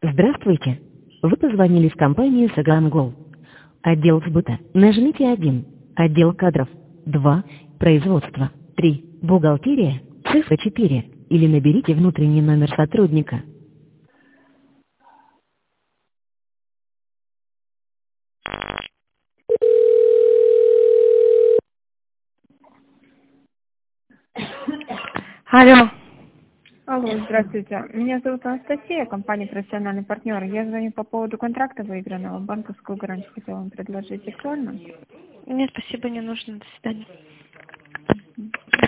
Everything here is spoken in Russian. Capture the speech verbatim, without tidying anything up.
Здравствуйте. Вы позвонили в компанию Сагангол. Отдел сбыта. Нажмите один. Отдел кадров. два. Производство. три. Бухгалтерия. Цифра четыре. Или наберите внутренний номер сотрудника. Алло. Алло, здравствуйте. Меня зовут Анастасия, компания «Профессиональный партнер». Я звоню по поводу контракта выигранного. Банковскую гарантию хотела вам предложить. Актуально? Нет, спасибо, не нужно. До свидания.